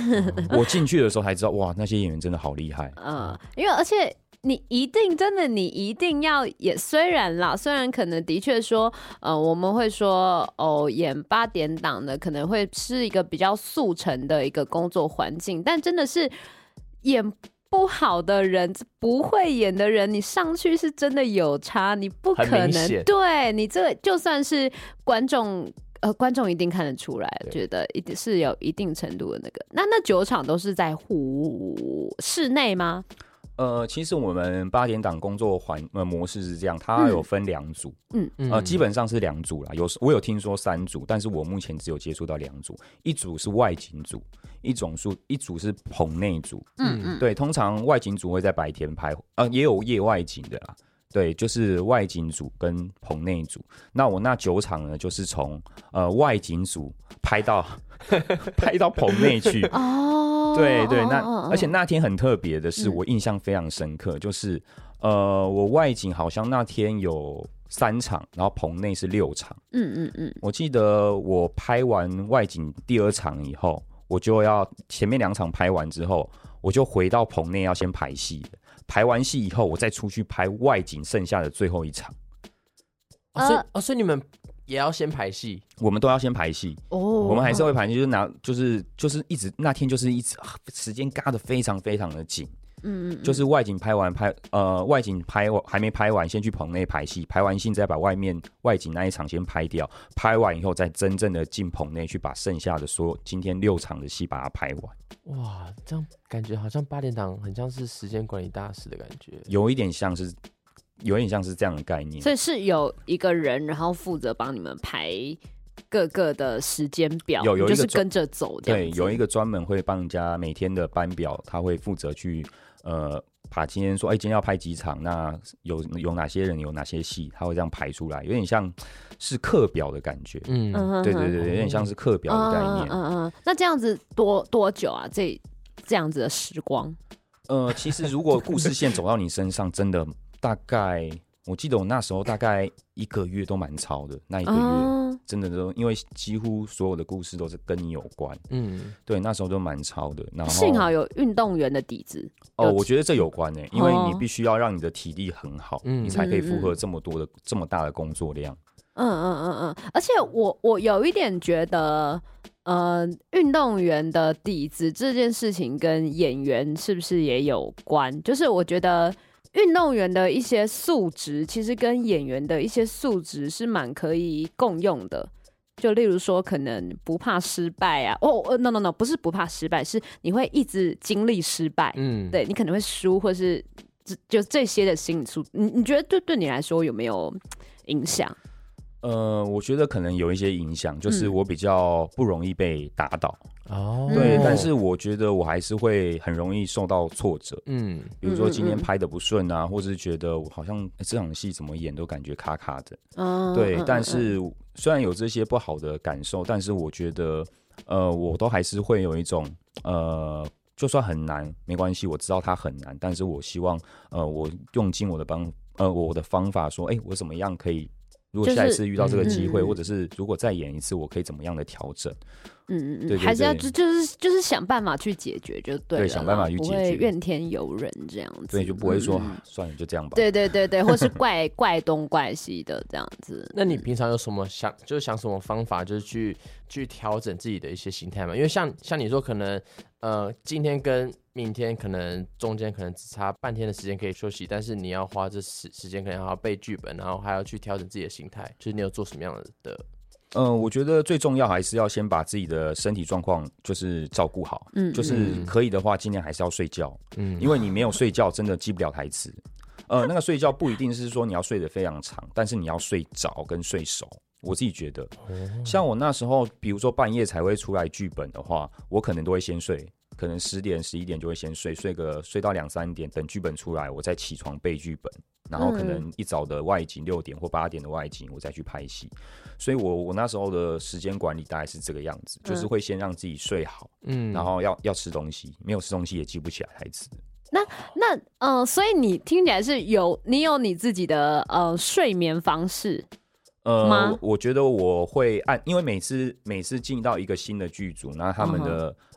我进去的时候才知道，哇，那些演员真的好厉害。 嗯，因为而且你一定真的，你一定要也虽然啦，虽然可能的确说，呃，我们会说哦，演八点档的可能会是一个比较速成的一个工作环境，但真的是演不好的人，不会演的人，你上去是真的有差，你不可能，对你这就算是观众。呃，观众一定看得出来，觉得一定是有一定程度的那个。那那九场都是在户室内吗？ 呃，其实我们八点档工作环呃模式是这样，它有分两组，嗯呃，基本上是两组啦。有我有听说三组，但是我目前只有接触到两组，一组是外景组，一种是一组是棚内组。嗯嗯，对，通常外景组会在白天拍，呃，也有夜外景的啦。对，就是外景组跟棚内组。那我那九场呢，就是从呃外景组拍到拍到棚内去。哦，对对，那而且那天很特别的是，我印象非常深刻，就是呃我外景好像那天有三场，然后棚内是六场。嗯嗯嗯，我记得我拍完外景第二场以后，我就要前面两场拍完之后，我就回到棚内要先排戏的。排完戏以后，我再出去拍外景剩下的最后一场。 哦，所以哦，所以你们也要先排戏？ 我们都要先排戏。哦，我们还是会排戏，就是拿，就是就是一直那天就是一直时间嘎得非常非常的紧。嗯嗯，就是外景拍完拍呃外景拍还没拍完，先去棚内排戏，排完戏再把外面外景那一场先拍掉，拍完以后再真正的进棚内去把剩下的所有今天六场的戏把它拍完。 哇，这样感觉好像八点档很像是时间管理大师的感觉， 有一点像是有一点像是这样的概念。 所以是有一个人，然后负责帮你们排各个的时间表，有有一个就是跟着走这样子。 对，有一个专门会帮人家每天的班表，他会负责去呃把今天说，哎、欸，今天要拍几场，那有有哪些人，有哪些戏，他会这样排出来，有点像是课表的感觉。嗯，对对对，有点像是课表的概念。嗯嗯嗯。 那这样子多多久啊？这这样子的时光？ 呃，其实如果故事线走到你身上，真的大概。我记得我那时候大概一个月都蛮超的，那一个月、哦、真的都因为几乎所有的故事都是跟你有关，嗯，对，那时候都蛮超的。然后幸好有运动员的底子哦，我觉得这有关呢、欸，因为你必须要让你的体力很好，嗯、你才可以负荷这么多的、嗯、这么大的工作量。 嗯嗯嗯嗯，而且我我有一点觉得，呃，运动员的底子这件事情跟演员是不是也有关？就是我觉得。运动员的一些素质，其实跟演员的一些素质是蛮可以共用的。就例如说，可能不怕失败啊，哦、oh, ，no no no， 不是不怕失败，是你会一直经历失败，嗯，对你可能会输，或是就这些的心理素质，你你觉得对对你来说有没有影响？ 呃，我觉得可能有一些影响，就是我比较不容易被打倒。哦、嗯，对，但是我觉得我还是会很容易受到挫折，嗯，比如说今天拍的不顺啊，嗯嗯嗯或者是觉得我好像、欸、这场戏怎么演都感觉卡卡的，嗯，对，但是虽然有这些不好的感受，但是我觉得，呃，我都还是会有一种，呃，就算很难没关系，我知道它很难，但是我希望，呃，我用尽我的帮，呃，我的方法说，哎、欸，我怎么样可以。如果下一次遇到这个机会、就是嗯，或者是如果再演一次，我可以怎么样的调整？嗯嗯嗯，对对对， 还是要就就是就是想办法去解决就对了， 对，想办法去解决，不会怨天尤人这样子， 对，就不会说、嗯啊、算了就这样吧。 对对对对，或是怪怪东怪西的这样子。 那你平常有什么想就是想什么方法，就是去去调整自己的一些心态嘛？因为像像你说，可能呃今天跟明天可能中间可能只差半天的时间可以休息，但是你要花这时时间可能还要背剧本，然后还要去调整自己的心态，就是你有做什么样的？ 嗯、呃，我觉得最重要还是要先把自己的身体状况就是照顾好，嗯，就是可以的话尽量还是要睡觉，嗯，因为你没有睡觉真的记不了台词。呃，那个睡觉不一定是说你要睡得非常长，但是你要睡着跟睡熟。我自己觉得，像我那时候，比如说半夜才会出来剧本的话，我可能都会先睡。可能十点十一点就会先睡，睡个睡到两三点，等剧本出来，我再起床背剧本，然后可能一早的外景六点或八点的外景，我再去拍戏。所以我我那时候的时间管理大概是这个样子，嗯、就是会先让自己睡好，嗯，然后要要吃东西，没有吃东西也记不起来台词。 那那呃，所以你听起来是有你有你自己的呃睡眠方式。呃， 我觉得我会按，因为每次每次进到一个新的剧组，那他们的、uh-huh.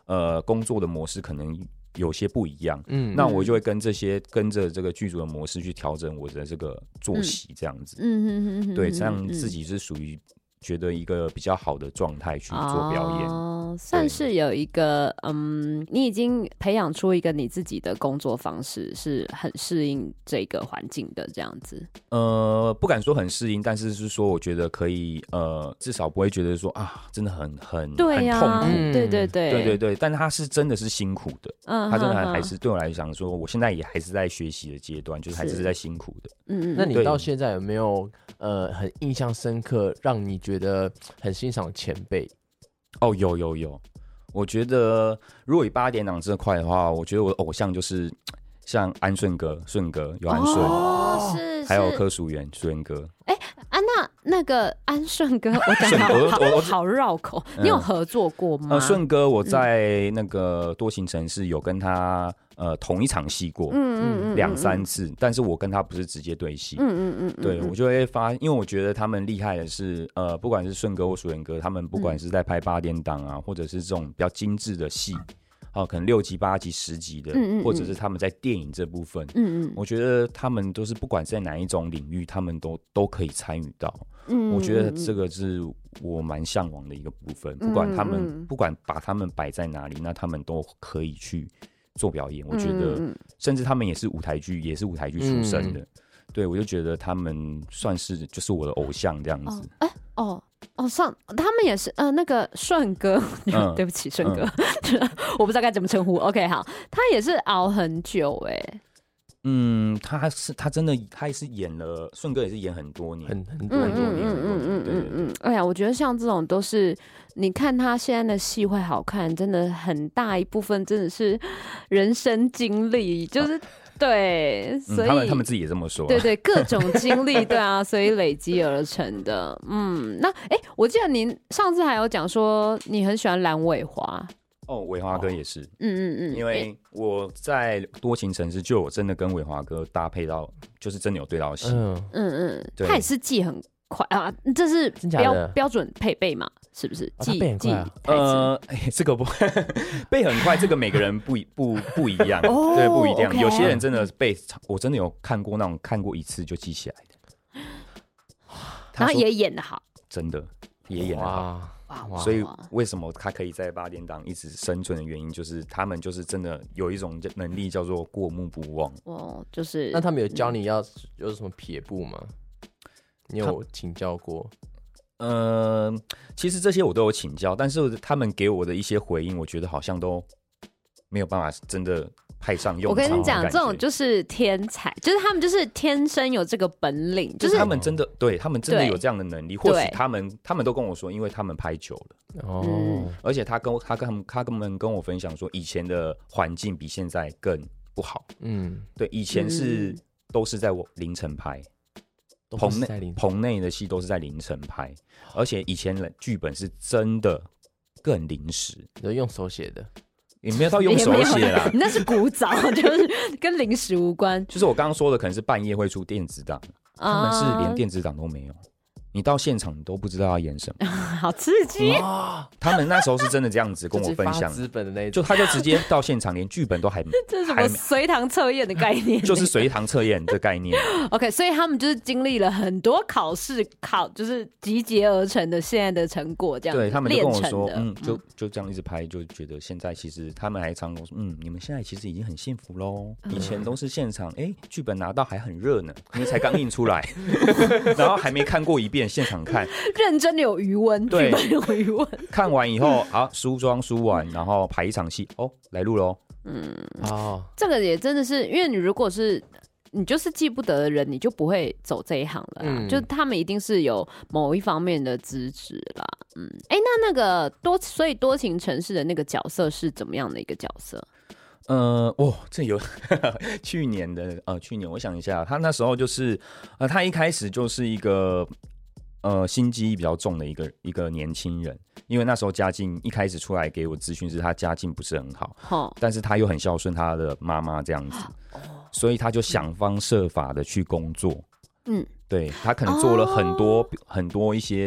呃工作的模式可能有些不一样，嗯，那我就会跟这些跟着这个剧组的模式去调整我的这个作息，这样子，嗯嗯嗯，对，这样自己是属于觉得一个比较好的状态去做表演， 哦，算是有一个嗯，你已经培养出一个你自己的工作方式，是很适应这个环境的这样子。 呃，不敢说很适应，但是是说我觉得可以，呃，至少不会觉得说啊，真的很很对呀、 很痛苦， 嗯、对对对对对对，但他是真的是辛苦的，嗯，他真的还还是对我来讲说，我现在也还是在学习的阶段，就是还是在辛苦的。 嗯嗯，那你到现在有没有呃很印象深刻，让你觉得很欣赏的前辈？ 哦，有有有，我觉得如果以八点档这块的话，我觉得我的偶像就是像安顺哥、顺哥、尤安顺， 哦，是， 还有柯淑媛、淑媛哥。 哎、欸，啊，那那个安顺哥，我讲好好好绕口，嗯、你有合作过吗？ 呃，顺哥，我在那个多情城市有跟他呃同一场戏过，嗯嗯嗯，两三次，但是我跟他不是直接对戏，嗯嗯嗯，对我就会发，因为我觉得他们厉害的是，呃，不管是顺哥或淑媛哥，他们不管是在拍八点档啊，嗯、或者是这种比较精致的戏。哦，可能六集、八集、十集的，嗯嗯嗯，或者是他们在电影这部分，嗯嗯，我觉得他们都是不管在哪一种领域，他们都都可以参与到。嗯，我觉得这个是我蛮向往的一个部分。不管他们，嗯嗯，不管把他们摆在哪里，那他们都可以去做表演。我觉得，嗯嗯，甚至他们也是舞台剧，也是舞台剧出身的。嗯嗯，对，我就觉得他们算是就是我的偶像这样子。 哎、哦。欸哦哦，上他们也是，呃，那个顺哥，嗯、对不起，顺哥，嗯、我不知道该怎么称呼。OK， 好，他也是熬很久哎、欸。 嗯，他是他真的，他也是演了，顺哥也是演很多年，很很多很多年，嗯嗯嗯嗯嗯。哎呀，我觉得像这种都是，你看他现在的戏会好看，真的很大一部分真的是人生经历，就是。啊对，所以、 嗯、他们他们自己也这么说、啊。 对对，各种经历，对啊，所以累积而成的。嗯，那哎，我记得您上次还有讲说你很喜欢蓝苇花。 哦，苇花哥也是。嗯嗯嗯，因为我在多情城市就有真的跟苇花哥搭配到，就是真的有对到戏。嗯嗯嗯，他也是记很快啊，这是标标准配备嘛？是不是？记、 哦、 记呃、欸，这个不背很快，这个每个人不不不一样，哦、对，不一样。Okay. 有些人真的背，我真的有看过那种看过一次就记起来的， 然后也演得好， 真的也演得好。所以为什么他可以在八点档一直生存的原因，就是他们就是真的有一种能力叫做过目不忘。 哦，就是那他们有教你要有什么撇步吗？你有请教过？ 呃，其实这些我都有请教，但是他们给我的一些回应，我觉得好像都没有办法真的派上用场。 我跟你讲，这种就是天才，就是他们就是天生有这个本领， 就是他们真的对他们真的有这样的能力。或许他们他们都跟我说，因为他们拍久了哦，嗯、而且他跟他跟他们他们跟我分享说，以前的环境比现在更不好。嗯，对，以前是、嗯、都是在我凌晨拍。棚内棚内的戏都是在凌晨拍，而且以前的剧本是真的更临时， 就用手写的， 也没有到用手写啦， 那是古早，就是跟临时无关。 就是我刚刚说的，可能是半夜会出电子档，他们是连电子档都没有。你到现场你都不知道要演什么， 好刺激、 嗯！他们那时候是真的这样子跟我分享， 资本的那一种，就他就直接到现场，连剧本都还这是什么随堂测验的概念？ 就是随堂测验的概念。 OK， 所以他们就是经历了很多考试，考就是集结而成的现在的成果，这样子。 对他们就跟我说，嗯，就就这样一直拍，就觉得现在其实他们还常跟我说，嗯，你们现在其实已经很幸福喽。以前都是现场，哎、欸，剧本拿到还很热呢，因为才刚印出来，然后还没看过一遍。现场看， 认真的有余温， 对， 有余温。 看完以后，好，梳妆梳完，然后排一场戏，哦，来录喽。 嗯，哦，这个也真的是，因为你如果是你就是记不得的人，你就不会走这一行了啦。嗯、就他们一定是有某一方面的资质啦。嗯，哎、欸，那那个多，所以多情城市的那个角色是怎么样的一个角色？ 呃，哦，这有去年的呃，去年我想一下，他那时候就是呃，他一开始就是一个。呃，心机比较重的一个一个年轻人，因为那时候家境一开始出来给我资讯是他家境不是很好，哦、但是他又很孝顺他的妈妈这样子，哦、所以他就想方设法的去工作。嗯，对他可能做了很多、哦、很多一些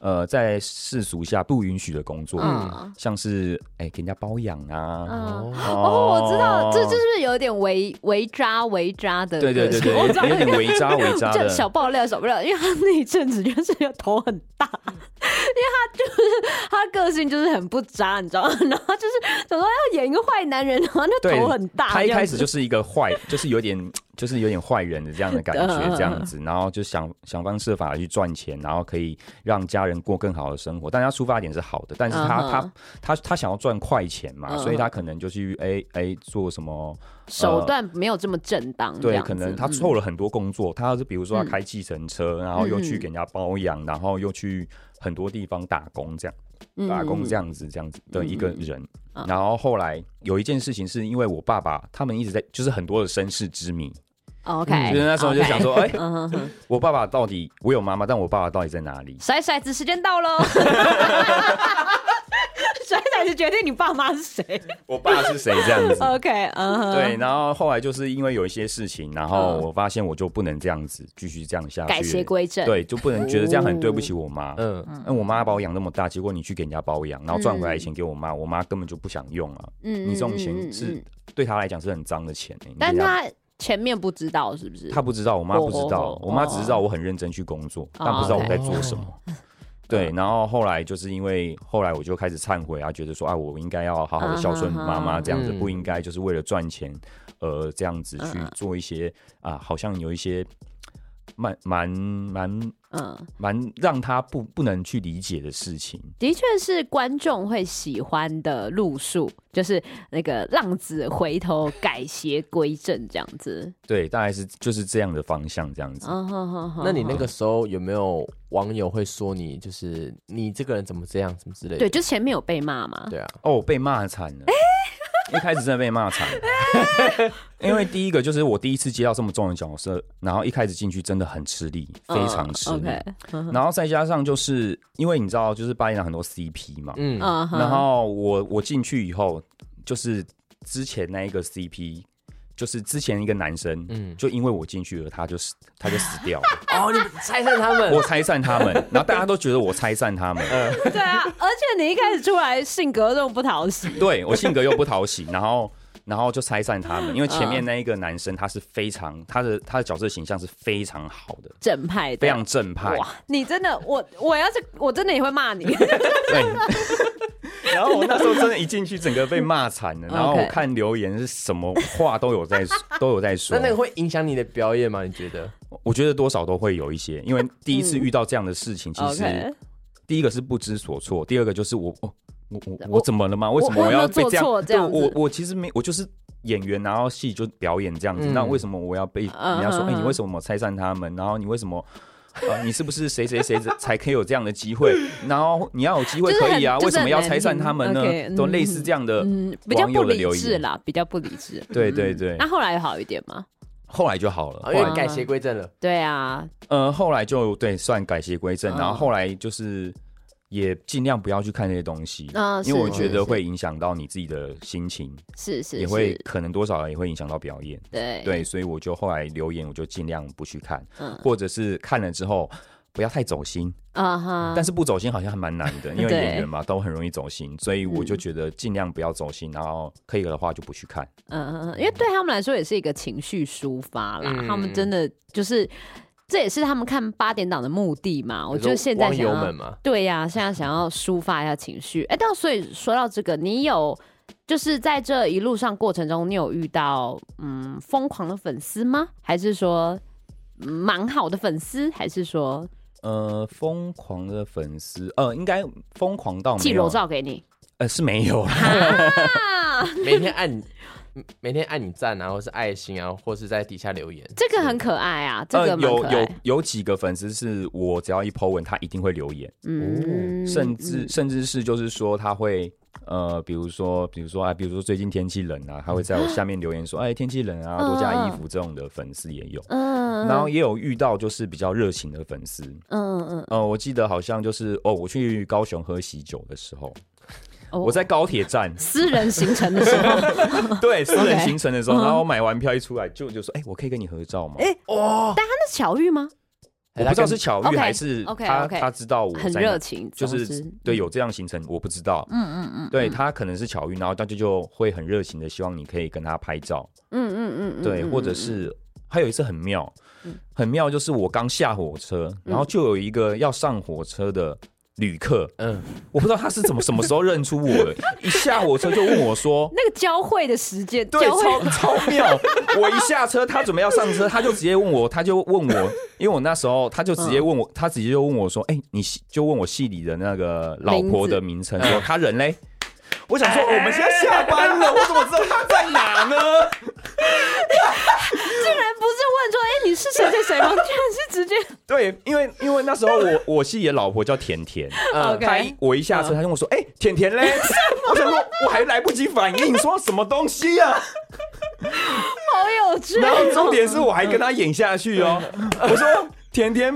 呃，在世俗下不允许的工作，嗯，像是哎、欸、给人家包养啊， 嗯、哦, 哦，我知道，这就是有点微微渣微渣的， 对对对对，有点微渣微渣的， 小爆料小爆料，因为他那一阵子就是头很大，因为他就是他个性就是很不渣，你知道吗？然后就是想说要演一个坏男人，然后就头很大， 他一开始就是一个坏，就是有点就是有点坏人的这样的感觉，这样子，然后就想想方设法去赚钱，然后可以让家人过更好的生活。但他出发点是好的，但是他、uh-huh. 他他他想要赚快钱嘛， uh-huh. 所以他可能就去哎哎做什么手段没有这么正当、呃， 对，可能他凑了很多工作，嗯、他是比如说他开计程车、嗯，然后又去给人家包养、嗯，然后又去很多地方打工这样。打工这样子这样子的一个人、嗯，然后后来有一件事情是因为我爸爸他们一直在就是很多的身世之谜 ，OK， 就是那时候就想说，哎、okay 欸，我爸爸到底我有妈妈，但我爸爸到底在哪里？ 甩骰子时间到喽！甩骰子决定你爸妈是谁？ 我爸是谁？这样子 ，OK， 嗯、uh-huh ， 对。然后后来就是因为有一些事情，然后我发现我就不能这样子继续这样下去， 改邪归正， 对，就不能觉得这样很对不起我妈。嗯，那我妈把我养那么大，结果你去给人家包养，然后赚回来钱给我妈，我妈根本就不想用啊。嗯，你这种钱是对她来讲是很脏的钱、欸、 但她前面不知道是不是？ 她不知道，我妈不知道，我妈只知道我很认真去工作，但不知道我在做什么。对，然后后来就是因为后来我就开始忏悔啊，觉得说啊，我应该要好好的孝顺妈妈，这样子、嗯、不应该就是为了赚钱，呃，这样子去做一些啊，好像有一些蛮蛮蛮嗯蛮让他不不能去理解的事情。 的确是观众会喜欢的路数，就是那个浪子回头改邪归正这样子。 对，大概是就是这样的方向这样子。嗯、 哼哼哼，那你那个时候有没有网友会说你就是你这个人怎么这样什么之类的？ 对，就前面有被骂嘛。 对啊， 哦，被骂惨了。欸一开始真的被骂惨了，因为第一个就是我第一次接到这么重的角色，然后一开始进去真的很吃力，非常吃力。Uh, okay. 然后再加上就是因为你知道，就是八点档很多 C P 嘛，嗯，然后我我进去以后，就是之前那一个 C P。就是之前一个男生，嗯，就因为我进去了，他就死，他就死掉了。 哦，你拆散他们， 我拆散他们，然后大家都觉得我拆散他们。 嗯，对啊，而且你一开始出来性格这么不讨喜， 对我性格又不讨喜，然后然后就拆散他们，因为前面那一个男生他是非常他的他的角色形象是非常好的， 正派的， 非常正派。哇， 你真的，我我要是我真的也会骂你。 对。然后我那时候真的，一进去整个被骂惨了。然后我看留言是什么话都有在都有在说。 那那个会影响你的表演吗？你觉得？ 我觉得多少都会有一些，因为第一次遇到这样的事情，其实、嗯、第一个是不知所措，第二个就是我我我我我怎么了吗？为什么我要被这样？ 我这样我我其实没，我就是演员，然后戏就表演这样子。嗯、那为什么我要被人家说？哎、欸，你为什么拆散他们？然后你为什么？呃、你是不是谁谁谁才可以有这样的机会？然后你要有机会可以啊，为什么要拆散他们呢？ okay, 都类似这样的网友的留言， 比较不理智啦，比较不理智。 对对对。 那、嗯啊、后来有好一点吗？ 后来就好了， 因为改邪归正了。 对啊， 呃，后来就对算改邪归正，然后后来就是也尽量不要去看这些东西，哦、因为我觉得会影响到你自己的心情， 是 是, 是， 也会可能多少也会影响到表演。 对对，所以我就后来留言，我就尽量不去看，嗯、或者是看了之后。不要太走心啊哈，uh-huh. 但是不走心好像还蛮难的，因为演员嘛都很容易走心，所以我就觉得尽量不要走心，然后可以的话就不去看。 嗯嗯，因为对他们来说也是一个情绪抒发啦、嗯，他们真的就是这也是他们看八点档的目的嘛。我觉得现在想要网友们嘛，对呀、啊，现在想要抒发一下情绪。哎、欸，但所以说到这个，你有就是在这一路上过程中，你有遇到嗯疯狂的粉丝吗？还是说蛮好的粉丝？还是说？ 呃，疯狂的粉丝，呃，应该疯狂到没有寄裸照给你， 呃，是没有啦， 每天按你，每天按你赞啊，或是爱心啊，或是在底下留言， 这个很可爱啊，这个蛮可爱、 呃、有有有几个粉丝是我只要一 po 文，他一定会留言，嗯，甚至、嗯、甚至是就是说他会。呃，比如说，比如说啊，比如说最近天气冷啊，他会在我下面留言说，哎，天气冷啊，多加衣服，这种的粉丝也有。嗯，然后也有遇到就是比较热情的粉丝。嗯嗯。呃，我记得好像就是哦，我去高雄喝喜酒的时候，哦、我在高铁站私人行程的时候， 对，私人行程的时候， okay. 然后我买完票一出来就就说，哎，我可以跟你合照吗？哎， 哦，但他那是巧遇吗？ 我不知道是巧遇还是他 okay, okay, okay, 他知道我很热情， 就是对有这样行程我不知道，嗯嗯嗯，对他可能是巧遇，然后他就就会很热情的希望你可以跟他拍照，嗯嗯嗯，对，或者是还有一次很妙，很妙就是我刚下火车，然后就有一个要上火车的旅客，嗯，我不知道他是怎么什么时候认出我的，一下火车就问我说， 那个交汇的时间， 对，超超妙。我一下车，他准备要上车，他就直接问我，他就问我，因为我那时候他就直接问我，他直接就问我说，哎、欸，你就问我戏里的那个老婆的名称，说他人嘞？我想说，我们现在下班了，我怎么知道他在哪呢？ 竟然不是问说，哎、欸，你是谁谁谁吗？竟然是直接对，因为因为那时候我我戏里的老婆叫甜甜，嗯，他我一下车，他跟我说，哎、欸，甜甜嘞，我想说我还来不及反应，说什么东西啊？ 好有趣、哦。 然后重点是我还跟他演下去哦，我说甜甜。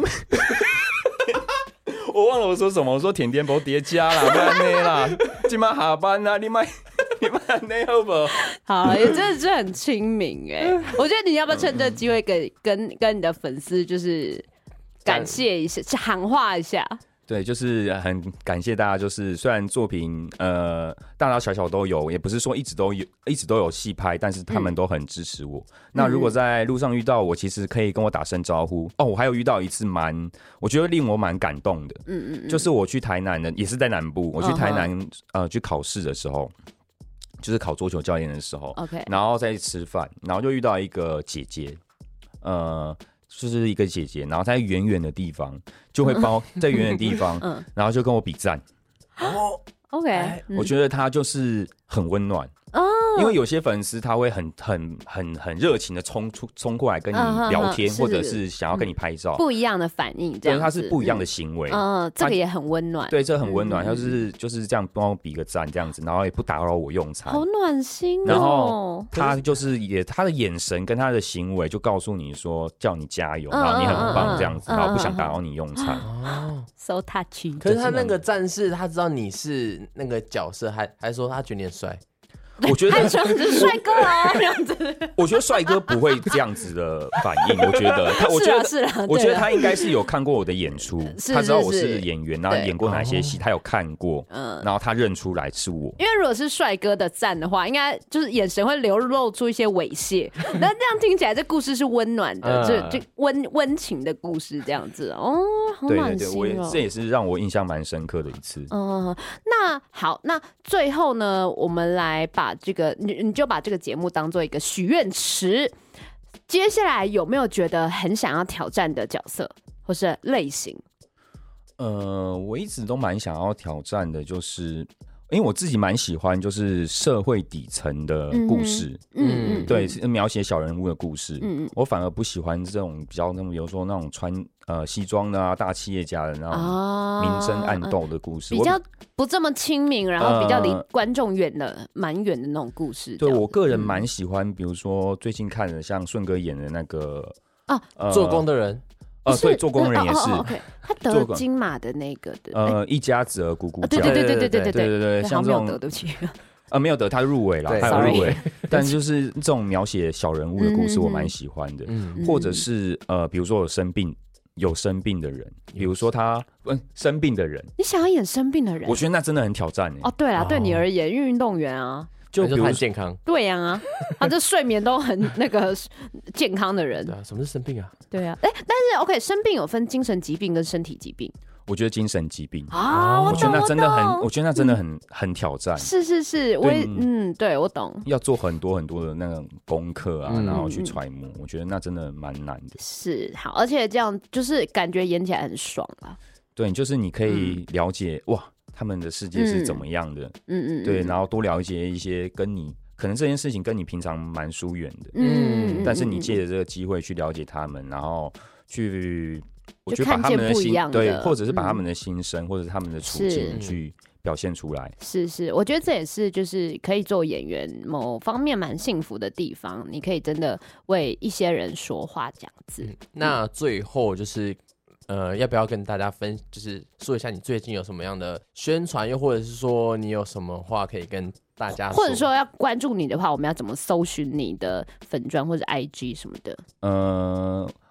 我忘了我说什么，我说甜甜不叠加啦，不然呢啦，今晚下班啦，你买你买那好不好？ 好，也真的是很亲民哎，我觉得你要不要趁这机会跟跟跟你的粉丝就是感谢一下，喊话一下。 对，就是很感谢大家。就是虽然作品呃大大小小都有，也不是说一直都有一直都有戏拍，但是他们都很支持我。嗯、那如果在路上遇到我，其实可以跟我打声招呼哦。我还有遇到一次蛮，我觉得令我蛮感动的。嗯嗯嗯，就是我去台南的，也是在南部，我去台南、uh-huh. 呃去考试的时候，就是考桌球教练的时候 ，OK， 然后再吃饭，然后就遇到一个姐姐，呃。就是一个姐姐，然后在远远的地方就会包在远远的地方，嗯、然后就跟我比赞。 哦 ，OK，、 嗯、我觉得她就是很温暖。哦，因为有些粉丝他会很很很很热情的冲出冲过来跟你聊天，嗯、或者是想要跟你拍照， 不一样的反应，这样子， 对，他是不一样的行为， 嗯，这个也很温暖， 对，这很温暖，他、嗯、就是就是这样帮我比个赞这样子，然后也不打扰我用餐， 好暖心哦。 然后他就是也他的眼神跟他的行为就告诉你说叫你加油，嗯、然后你很棒这样子，嗯、然后不想打扰你用餐， 哦 ，so touchy。 可是他那个战士，他知道你是那个角色，还还说他觉得你很帅。 我觉得他是帅哥啊，这样子。 我觉得帅哥不会这样子的反应。我觉得他，我觉得是啊， 我觉得他应该是有看过我的演出，他知道我是演员，然后演过哪些戏，他有看过，嗯，然后他认出来是我。 因为如果是帅哥的赞的话，应该就是眼神会流露出一些猥亵。那这样听起来，这故事是温暖的，就就温温情的故事这样子哦，好暖心哦。 对对对，我这也是让我印象蛮深刻的一次。 嗯，那好，那最后呢，我们来把。把这个你你就把这个节目当做一个许愿池，接下来有没有觉得很想要挑战的角色或是类型？ 呃，我一直都蛮想要挑战的，就是因为我自己蛮喜欢就是社会底层的故事，嗯嗯，对，描写小人物的故事，嗯嗯，我反而不喜欢这种比较那么，比如说那种穿呃西装的啊，大企业家的那种明争暗斗的故事， 比较不这么亲民，然后比较离观众远的蛮远的那种故事。 对我个人蛮喜欢，比如说最近看的像顺哥演的那个啊，呃、做工的人。 呃，对，做工人也是， 哦哦哦 okay, 他得金马的那个的， 呃，一家子儿咕咕叫， 对对对对对对对对对对，像这种， 对不起， 呃，没有得，他入围了，他有入围，但就是这种描写小人物的故事，我蛮喜欢的，嗯，或者是呃，比如说有生病有生病的人，比如说他嗯生病的人， 你想要演生病的人， 我觉得那真的很挑战哎。 哦，对啦，对你而言，运动员啊。 就比如说健康， 对呀、啊，他这睡眠都很那个健康的人， 对啊，什么是生病啊？ 对啊，哎、欸，但是 OK， 生病有分精神疾病跟身体疾病。 我觉得精神疾病啊，我觉得那真的很，我觉得那真的很、嗯、很挑战。 是是是，我也嗯，对我懂， 要做很多很多的那种功课啊，嗯、然后去揣摩，我觉得那真的蛮难的。 是好，而且这样就是感觉演起来很爽啊。 对，就是你可以了解、嗯、哇。他们的世界是怎么样的？嗯嗯，对，然后多了解一些跟你可能这件事情跟你平常蛮疏远的，嗯，但是你借着这个机会去了解他们，然后去，我觉得把他们的心对，或者是把他们的心声、嗯、或者是他们的处境去表现出来。 是是，我觉得这也是就是可以做演员某方面蛮幸福的地方，你可以真的为一些人说话这样子。嗯、 那最后就是。呃，要不要跟大家分，就是说一下你最近有什么样的宣传，又或者是说你有什么话可以跟大家说， 或者说要关注你的话，我们要怎么搜寻你的粉专或者 I G 什么的？ 呃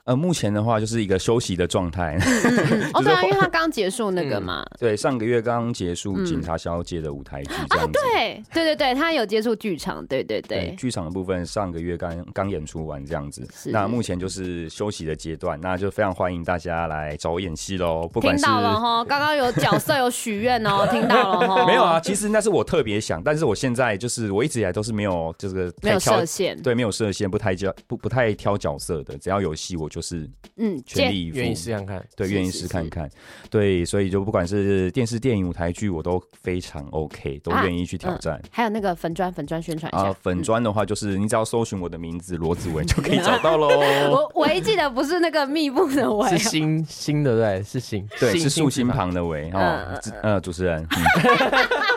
呃，目前的话就是一个休息的状态。 嗯、哦，对啊，因为他刚结束那个嘛。 嗯、对，上个月刚结束《警察小姐》的舞台剧这样子、 嗯。啊，对对对对，他有接触剧场，对对对。 剧场的部分上个月刚刚演出完这样子，那目前就是休息的阶段，那就非常欢迎大家来找我演戏喽。不管是听到了哈，刚刚有角色有许愿哦，听到了哈。 没有啊，其实那是我特别想，但是我现在就是我一直以来都是没有这个没有设限， 对，没有设限，不太挑不不太挑角色的，只要有戏我就是嗯全力以赴， 愿意试看看， 对，愿意试看看，对，所以就不管是电视、电影、舞台剧，我都非常 OK， 都愿意去挑战。啊嗯、 还有那个粉专，粉专宣传一下。 啊，粉专的话就是你只要搜寻我的名字罗子维就可以找到喽。 我唯一记得不是那个密布的维， 是新新的对，是新， 对，是竖心旁的维哦。呃，主持人。嗯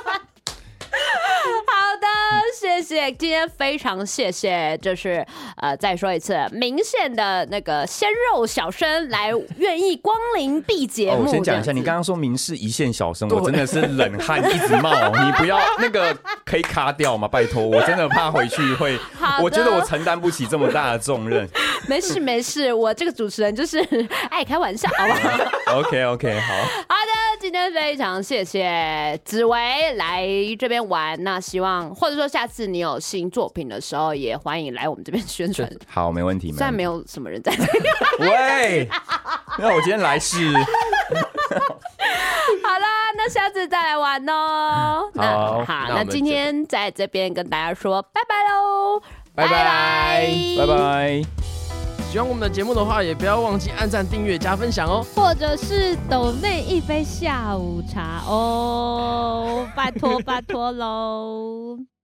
谢谢，今天非常谢谢，就是呃，再说一次，明宪的那个鲜肉小生来愿意光临 B 节目。 哦、我先讲一下，你刚刚说明是一线小生，我真的是冷汗一直冒。你不要那个可以卡掉吗？拜托，我真的怕回去会，我觉得我承担不起这么大的重任。 没事没事，我这个主持人就是爱开玩笑，好不好 ？OK OK， 好。 好的，今天非常谢谢子维来这边玩，那希望或者说下次你有新作品的时候，也欢迎来我们这边宣传。 好，没问题。 虽然没有什么人在这里。 喂，那我今天来是。 好啦，那下次再来玩哦。 好， 好，那今天在这边跟大家说拜拜喽， 拜拜， 拜拜。 喜欢我们的节目的话，也不要忘记按赞、订阅、加分享哦， 或者是抖内一杯下午茶哦，拜托拜托喽。